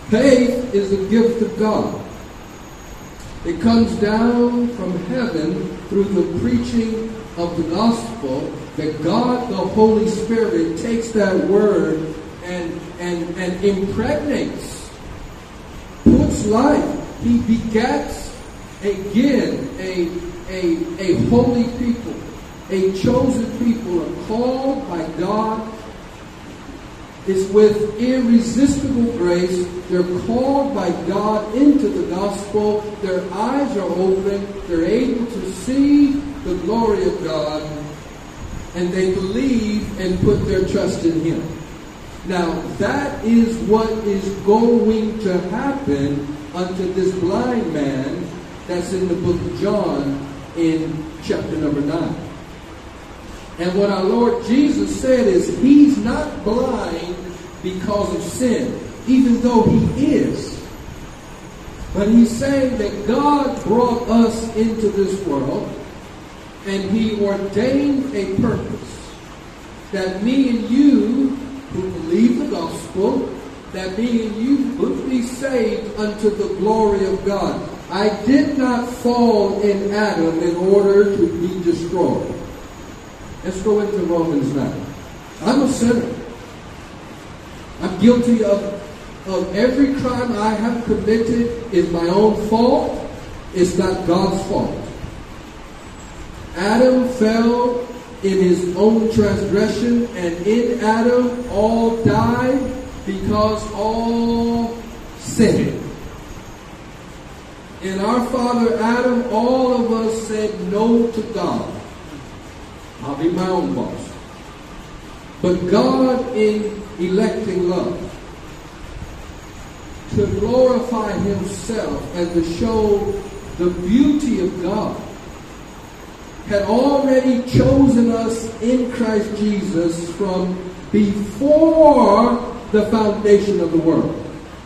Faith is a gift of God. It comes down from heaven through the preaching of the gospel, that God, the Holy Spirit, takes that word and impregnates, puts life. He begets again a holy people, a chosen people, a called by God. It's with irresistible grace. They're called by God into the gospel. Their eyes are open. They're able to see the glory of God. And they believe and put their trust in Him. Now, that is what is going to happen unto this blind man that's in the book of John in chapter number 9. And what our Lord Jesus said is, He's not blind because of sin, even though He is. But He's saying that God brought us into this world, and He ordained a purpose. That me and you, who believe the gospel, that me and you would be saved unto the glory of God. I did not fall in Adam in order to be destroyed. Let's go into Romans 9. I'm a sinner. I'm guilty of every crime I have committed. Is my own fault. It's not God's fault. Adam fell in his own transgression, and in Adam all died because all sinned. In our father Adam, all of us said no to God. I'll be my own boss. But God, in electing love, to glorify Himself and to show the beauty of God, had already chosen us in Christ Jesus from before the foundation of the world.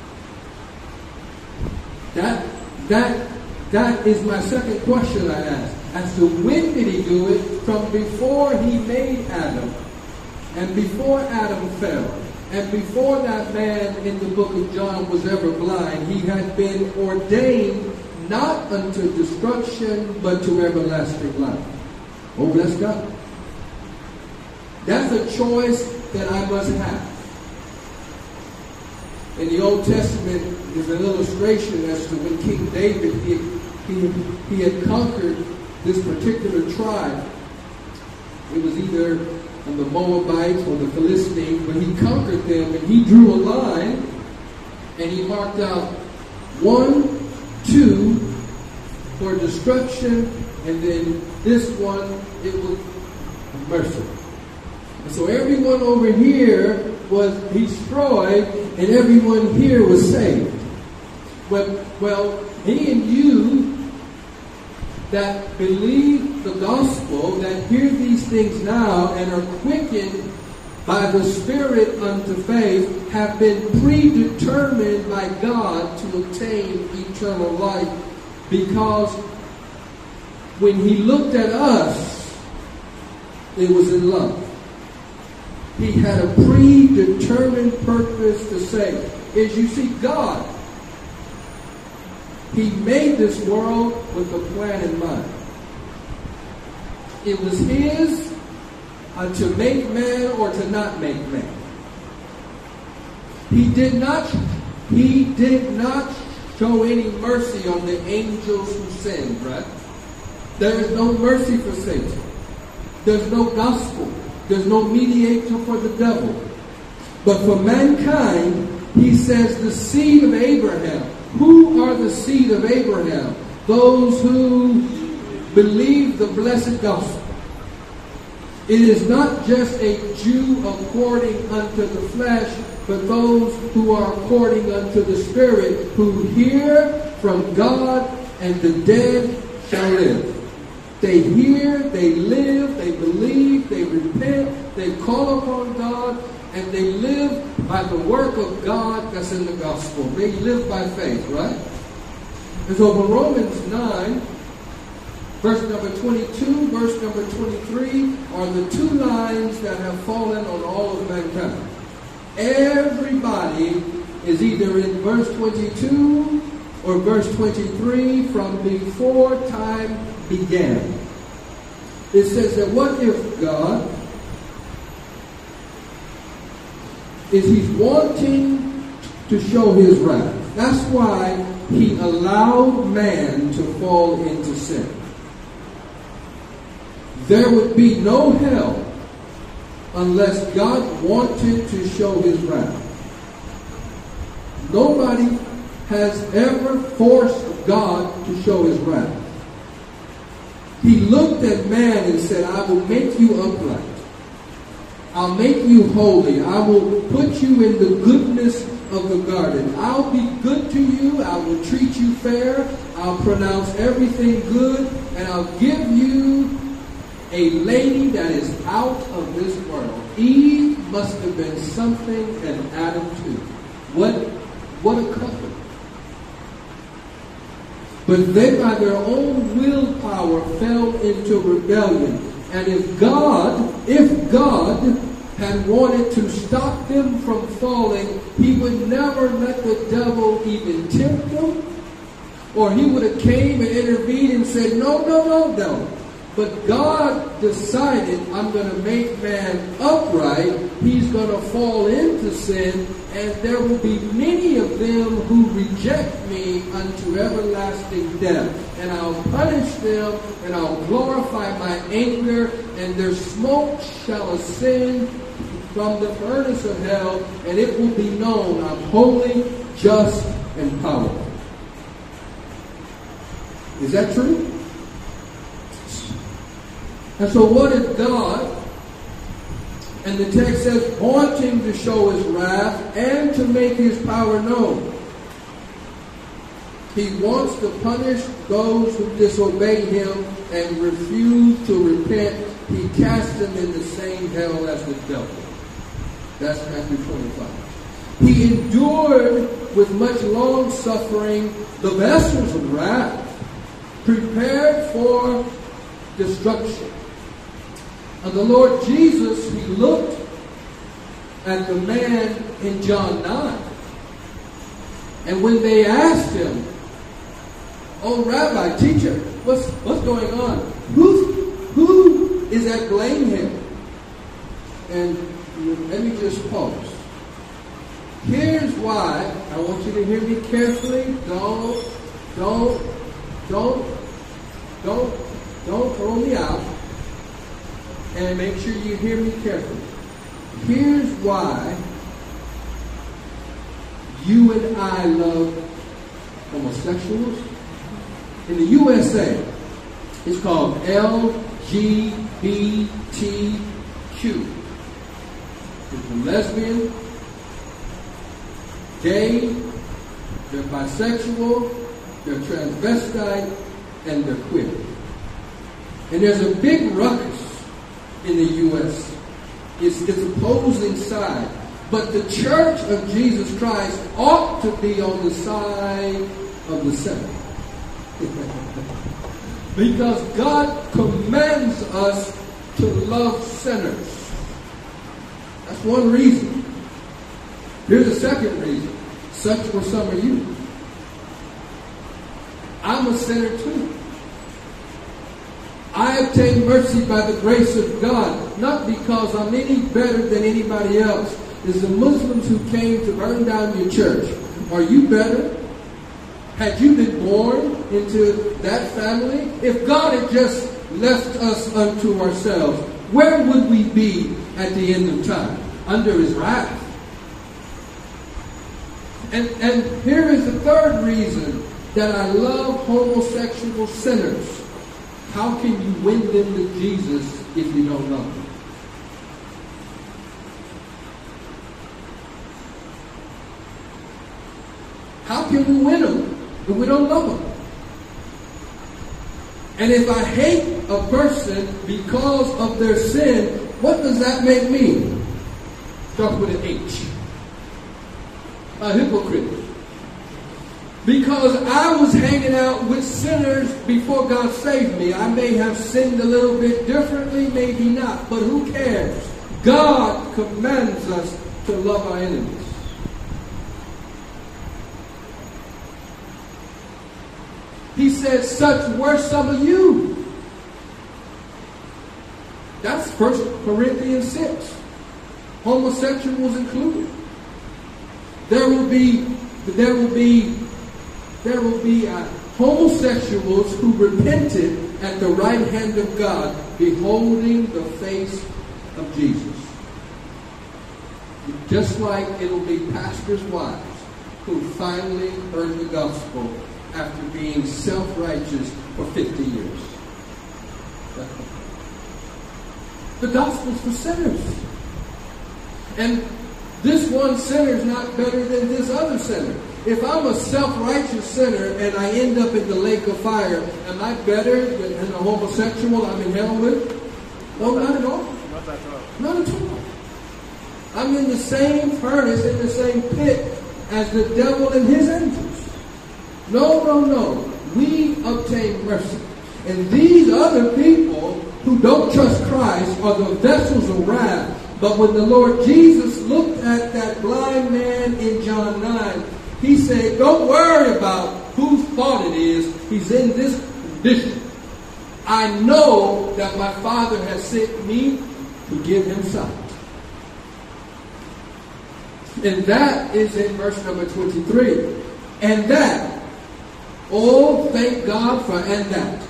That is my second question I ask. As to when did He do it? From before He made Adam, and before Adam fell, and before that man in the book of John was ever blind, he had been ordained not unto destruction, but to everlasting life. Oh, bless God. That's a choice that I must have. In the Old Testament, there's an illustration as to when King David, he had conquered this particular tribe. It was either the Moabites or the Philistines, but he conquered them, and he drew a line, and he marked out 1, 2 for destruction, and then this one, it was mercy. And so everyone over here was destroyed, and everyone here was saved. Well, me and you that believe the gospel, that hear these things now and are quickened by the Spirit unto faith, have been predetermined by God to obtain eternal life, because when He looked at us, it was in love. He had a predetermined purpose to save. As you see, God, He made this world with a plan in mind. It was His to make man or to not make man. He did not show any mercy on the angels who sinned, right? There is no mercy for Satan. There's no gospel. There's no mediator for the devil. But for mankind, He says the seed of Abraham. Who are the seed of Abraham? Those who believe the blessed gospel. It is not just a Jew according unto the flesh, but those who are according unto the Spirit, who hear from God, and the dead shall live. They hear, they live, they believe, they repent, they call upon God, and they live by the work of God that's in the gospel. They live by faith, right? And so for Romans 9, verse number 22, verse number 23 are the two lines that have fallen on all of mankind. Everybody is either in verse 22 or verse 23 from before time began. It says that what if God is He's wanting to show His wrath. That's why He allowed man to fall into sin. There would be no hell unless God wanted to show His wrath. Nobody has ever forced God to show His wrath. He looked at man and said, I will make you upright. I'll make you holy. I will put you in the goodness of the garden. I'll be good to you. I will treat you fair. I'll pronounce everything good. And I'll give you a lady that is out of this world. Eve must have been something and Adam too. What a couple. But they by their own willpower fell into rebellion. And if God had wanted to stop them from falling, He would never let the devil even tempt them. Or He would have came and intervened and said, no. But God decided, I'm going to make man upright. He's going to fall into sin. And there will be many of them who reject me unto everlasting death. And I'll punish them, and I'll glorify my anger, and their smoke shall ascend from the furnace of hell, and it will be known I'm holy, just, and powerful. Is that true? And so what is God? And the text says, wanting to show His wrath and to make His power known. He wants to punish those who disobey Him and refuse to repent. He cast them in the same hell as the devil. That's Matthew 25. He endured with much long suffering the vessels of wrath, prepared for destruction. And the Lord Jesus, He looked at the man in John 9. And when they asked Him, oh, Rabbi, teacher, what's going on? Who is that blame Him? And let me just pause. Here's why. I want you to hear me carefully. Don't throw me out. And make sure you hear me carefully. Here's why you and I love homosexuals. In the USA, it's called LGBTQ. It's lesbian, gay, they're bisexual, they're transvestite, and they're queer. And there's a big ruckus in the U.S. It's opposing side. But the Church of Jesus Christ ought to be on the side of the sinner. Because God commands us to love sinners. That's one reason. Here's a second reason. Such were some of you. I'm a sinner too. I obtain mercy by the grace of God, not because I'm any better than anybody else. It's the Muslims who came to burn down your church. Are you better? Had you been born into that family? If God had just left us unto ourselves, where would we be at the end of time? Under His wrath. And here is the third reason that I love homosexual sinners. How can you win them to Jesus if you don't love them? How can we win them if we don't love them? And if I hate a person because of their sin, what does that make me? Start with an H. A hypocrite. Because I was hanging out with sinners before God saved me. I may have sinned a little bit differently, maybe not, but who cares? God commands us to love our enemies. He said, such were some of you. That's 1 Corinthians 6. Homosexuals included. There will be homosexuals who repented at the right hand of God, beholding the face of Jesus. Just like it'll be pastors' wives who finally heard the gospel after being self-righteous for 50 years. The gospel's for sinners. And this one sinner is not better than this other sinner. If I'm a self-righteous sinner and I end up in the lake of fire, am I better than a homosexual I'm in hell with? No, not at all. Not at all. I'm in the same furnace, in the same pit as the devil and his angels. No. We obtain mercy. And these other people who don't trust Christ are the vessels of wrath. But when the Lord Jesus looked at that blind man in John 9, he said, don't worry about whose fault it is. He's in this condition. I know that my Father has sent me to give him sight. And that is in verse number 23. And that. Oh, thank God for and that.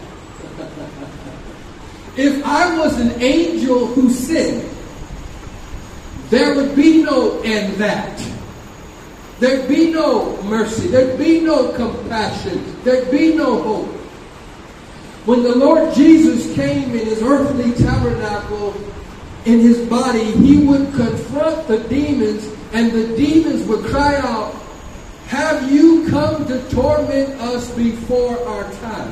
If I was an angel who sinned, there would be no and that. There'd be no mercy. There'd be no compassion. There'd be no hope. When the Lord Jesus came in his earthly tabernacle, in his body, he would confront the demons, and the demons would cry out, have you come to torment us before our time?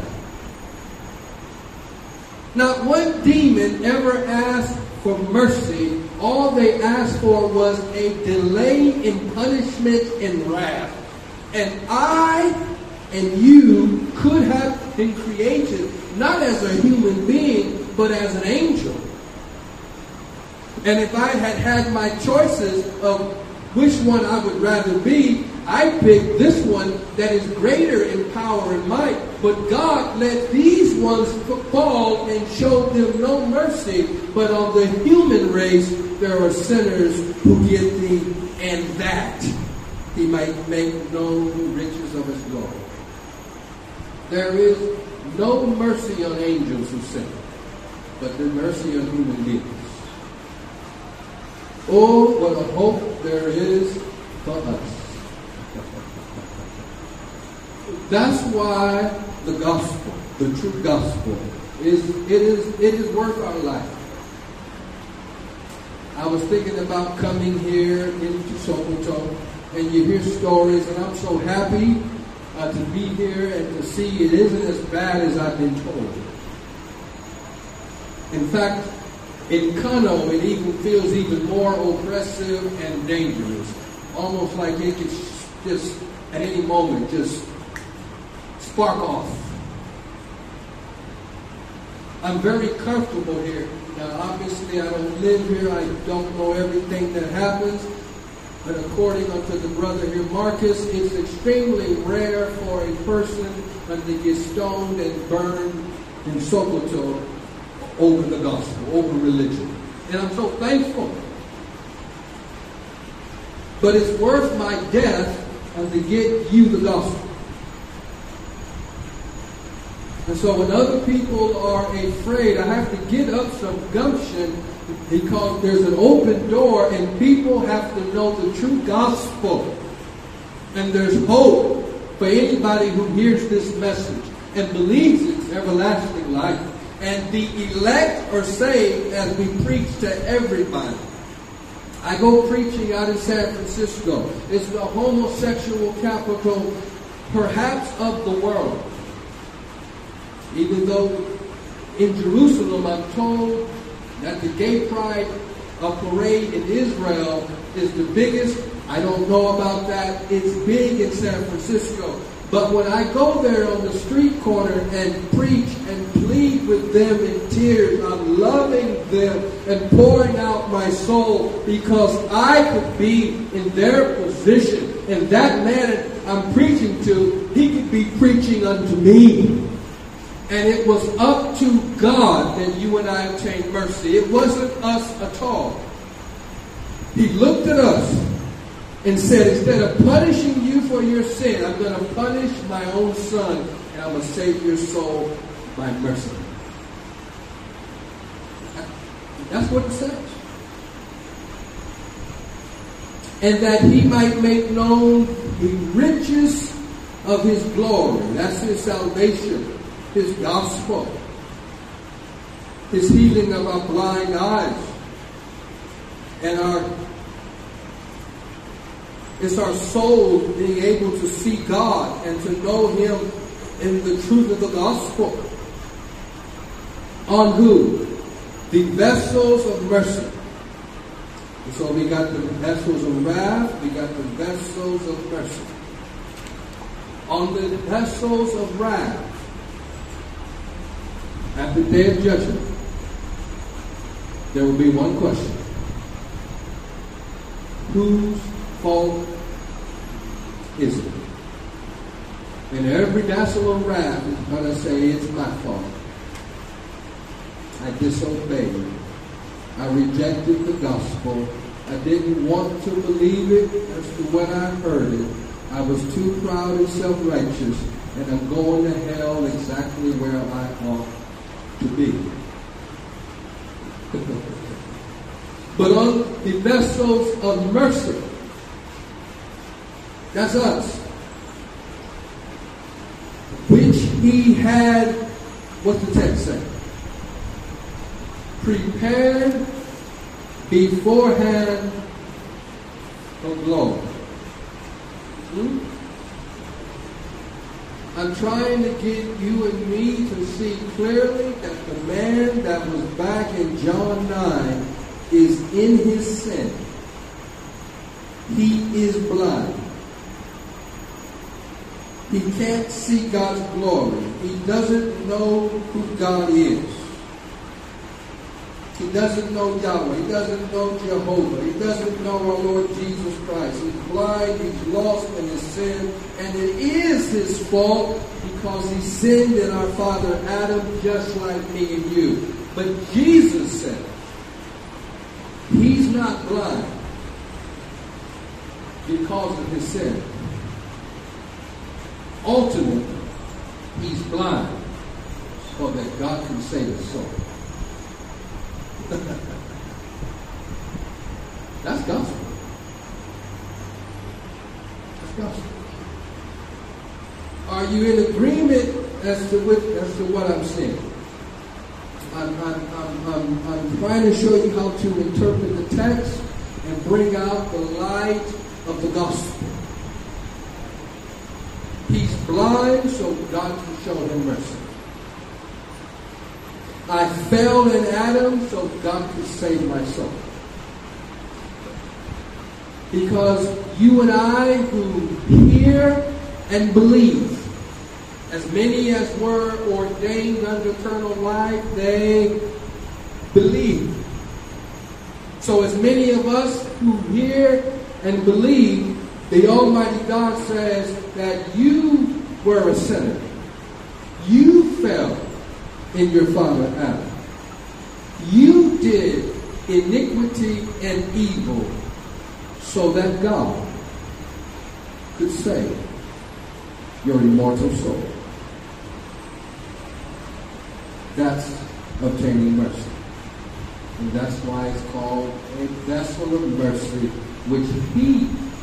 Not one demon ever asked for mercy. All they asked for was a delay in punishment and wrath. And I and you could have been created not as a human being, but as an angel. And if I had had my choices of which one I would rather be, I picked this one that is greater in power and might. But God let these ones fall and showed them no mercy. But on the human race, there are sinners who get the and that he might make known the riches of his glory. There is no mercy on angels who sin, but the mercy on human beings. Oh, what a hope there is for us. That's why the gospel, the true gospel, is worth our life. I was thinking about coming here into Sokoto, and you hear stories, and I'm so happy to be here and to see it isn't as bad as I've been told. In fact, in Kano, it even feels even more oppressive and dangerous. Almost like it could just, at any moment, just spark off. I'm very comfortable here. Now, obviously, I don't live here. I don't know everything that happens. But according unto the brother here, Marcus, it's extremely rare for a person to get stoned and burned in Sokoto over the gospel, over religion. And I'm so thankful. But it's worth my death to get you the gospel. And so when other people are afraid, I have to get up some gumption because there's an open door and people have to know the true gospel. And there's hope for anybody who hears this message and believes it's everlasting life. And the elect are saved as we preach to everybody. I go preaching out in San Francisco. It's the homosexual capital, perhaps, of the world. Even though in Jerusalem, I'm told that the gay pride parade in Israel is the biggest. I don't know about that. It's big in San Francisco. But when I go there on the street corner and preach and plead with them in tears, I'm loving them and pouring out my soul because I could be in their position. And that man I'm preaching to, he could be be preaching unto me. And it was up to God that you and I obtained mercy. It wasn't us at all. He looked at us and said, instead of punishing you for your sin, I'm going to punish my own son, and I'm going to save your soul by mercy. That's what it says. And that he might make known the riches of his glory. That's his salvation, his gospel, his healing of our blind eyes, and it's our soul being able to see God and to know him in the truth of the gospel. On who? The vessels of mercy. And so we got the vessels of wrath, we got the vessels of mercy. On the vessels of wrath, at the day of judgment, there will be one question. Whose fault is it? And every vessel of wrath is going to say, it's my fault. I disobeyed. I rejected the gospel. I didn't want to believe it as to when I heard it. I was too proud and self-righteous, and I'm going to hell exactly where I ought to be. But on the vessels of mercy, that's us, which he had, what's the text say? Prepared beforehand for glory. I'm trying to get you and me to see clearly that the man that was back in John 9 is in his sin. He is blind. He can't see God's glory. He doesn't know who God is. He doesn't know Yahweh. He doesn't know Jehovah. He doesn't know our Lord Jesus Christ. He's blind. He's lost in his sin. And it is his fault because he sinned in our father Adam just like me and you. But Jesus said, he's not blind because of his sin. Ultimately, he's blind so that God can save his soul. That's gospel. That's gospel. Are you in agreement as to what I'm saying? I'm trying to show you how to interpret the text and bring out the light of the gospel. He's blind, so God can show him mercy. I fell in Adam, so God could save my soul. Because you and I who hear and believe, as many as were ordained unto eternal life, they believe. So as many of us who hear and believe, the Almighty God says that you were a sinner. You fell in your father Adam. You did iniquity and evil so that God could save your immortal soul. That's obtaining mercy. And that's why it's called a vessel of mercy, which he